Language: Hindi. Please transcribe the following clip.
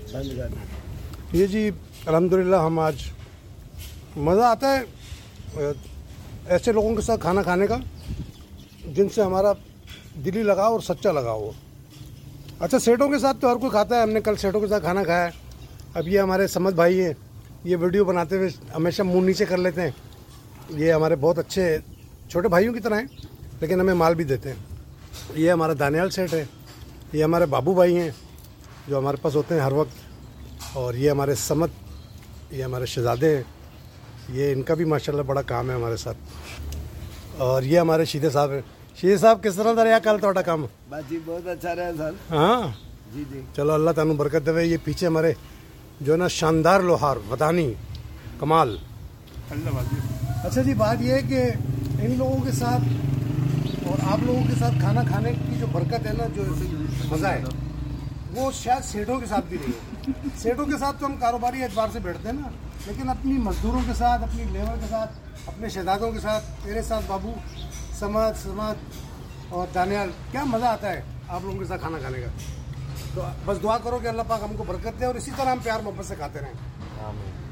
ये जी अल्हम्दुलिल्लाह हम आज मज़ा आता है ऐसे लोगों के साथ खाना खाने का जिनसे हमारा दिली लगाव और सच्चा लगाव हो। अच्छा, सेठों के साथ तो हर कोई खाता है, हमने कल सेठों के साथ खाना खाया है। अब ये हमारे समद भाई हैं, ये वीडियो बनाते हुए हमेशा मुंह नीचे कर लेते हैं। ये हमारे बहुत अच्छे छोटे भाइयों की तरह हैं, लेकिन हमें माल भी देते हैं। ये हमारा दानियाल सेठ है, ये हमारे बाबू भाई हैं जो हमारे पास होते हैं हर वक्त, और ये हमारे समद, ये हमारे शहजादे हैं। ये इनका भी माशाल्लाह बड़ा काम है हमारे साथ। और ये हमारे शीदे साहब हैं। शीदे साहब किस तरह रहा कल थोड़ा काम? बस जी बहुत अच्छा रहा सर। हाँ जी जी, चलो अल्लाह तानु बरकत देवे। ये पीछे हमारे जो ना शानदार लोहार वदानी कमाल। अच्छा जी, बात ये है कि इन लोगों के साथ और आप लोगों के साथ खाना खाने की जो बरकत है ना, जो मज़ा है, वो शायद सेठों के साथ भी नहीं है। सेठों के साथ तो हम कारोबारी एतबार से बैठते हैं ना, लेकिन अपनी मजदूरों के साथ, अपनी लेबर के साथ, अपने शहजादों के साथ, तेरे साथ बाबू, समद और दानियाल, क्या मज़ा आता है आप लोगों के साथ खाना खाने का। तो बस दुआ करो कि अल्लाह पाक हमको बरकत दे और इसी तरह हम प्यार मोहब्बत से खाते रहें। आमीन।